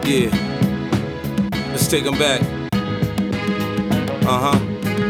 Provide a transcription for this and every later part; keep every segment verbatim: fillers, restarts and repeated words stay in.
Yeah, let's take them back. Uh-huh.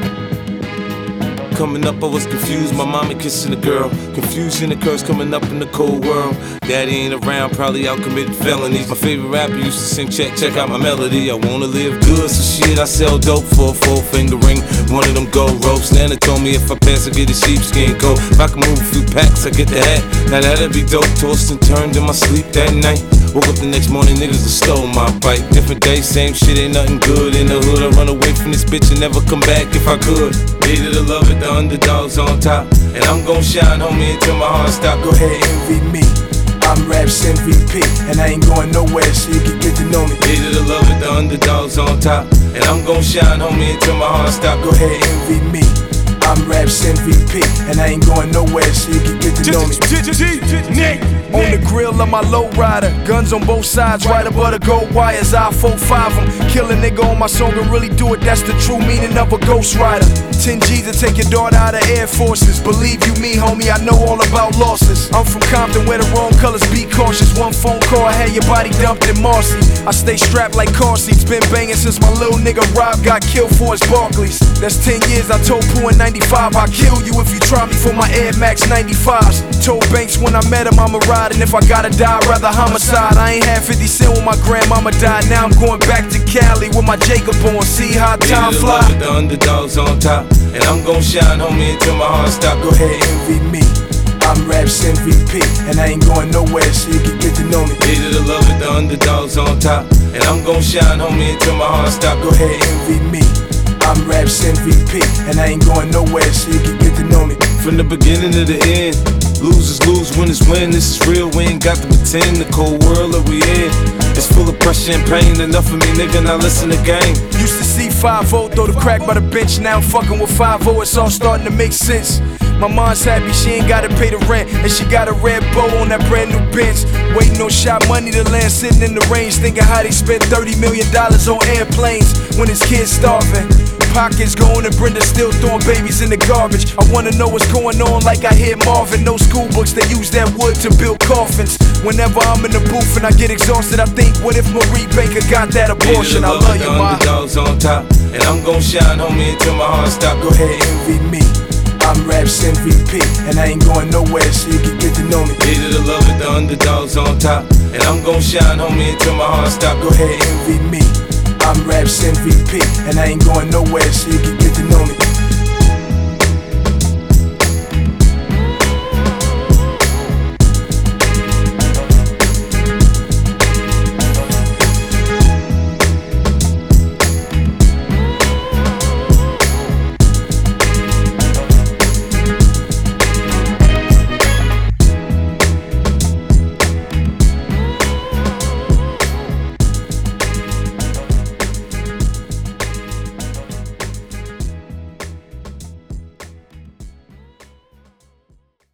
Coming up, I was confused, my mama kissing a girl. Confusion occurs coming up in the cold world. Daddy ain't around, probably out committing felonies. My favorite rapper used to sing, check, check out my melody. I wanna live good, so shit, I sell dope for a four finger ring. One of them gold ropes. Nana told me if I pass, I get a sheepskin coat. If I can move a few packs, I get the hat. Now that'd be dope, tossed and turned in my sleep that night. Woke up the next morning, niggas have stole my bike. Different day, same shit, ain't nothing good in the hood. I run away from this bitch and never come back if I could. Hated to love it, the underdogs on top. And I'm gon' shine, homie, until my heart stop. Go ahead, envy me. I'm Raps M V P, and I ain't going nowhere, so you can get to know me. Hated to love it, the underdogs on top. And I'm gon' shine, homie, until my heart stop. Go ahead, envy me. I'm Raps M V P, and I ain't going nowhere, so you can get to know me. On the grill of my lowrider, guns on both sides, right above the gold wires. I four five them, kill a nigga on my song and really do it. That's the true meaning of a ghost rider. ten G's to take your daughter out of Air Forces. Believe you me, homie, I know all about losses. I'm from Compton where the wrong colors, be cautious. One phone call, I had your body dumped in Marcy. I stay strapped like car seats, been banging since my little nigga Rob got killed for his Barclays. That's ten years, I told Pooh in ninety-five, I'll kill you if you try me for my Air Max ninety-fives. Told Banks when I met him I'ma ride, and if I gotta die, I'd rather homicide. I ain't had fifty cent when my grandmama died. Now I'm going back to Cali with my Jacob on. See how time fly. The underdogs on top, and I'm gon' shine, homie, until my heart stop. Go ahead, envy me. I'm Raps M V P, and I ain't going nowhere, so you can get to know me. Hated to love it, the underdogs on top, and I'm gon' shine, homie, until my heart stop. Go ahead, envy me. I'm Raps M V P, and I ain't going nowhere, so you can get to know me. From the beginning to the end, losers lose, winners win. This is real, we ain't got to pretend. The cold world that we in, it's full of pressure and pain. Enough of me, nigga, now listen to game. Used to see five oh throw the crack by the bench. Now I'm fucking with five oh, it's all starting to make sense. My mom's happy, she ain't gotta pay the rent, and she got a red bow on that brand new Benz. Waiting on shot money to land, sitting in the range, thinking how they spent thirty million dollars on airplanes when his kids starving. Pockets going and Brenda still throwing babies in the garbage. I wanna know what's going on like I hear Marvin. No school books, they use that wood to build coffins. Whenever I'm in the booth and I get exhausted, I think, what if Marie Baker got that abortion? I love you, ma. Underdogs on top, and I'm gon' shine, homie, until my heart stop. Go ahead, envy me. I'm Raps M V P, and I ain't going nowhere, so you can get to know me. Hated to love it, the underdogs on top, and I'm gon' shine, homie, until my heart stop. Go ahead, envy me. I'm Raps M V P, and I ain't going nowhere, so you can get to know me.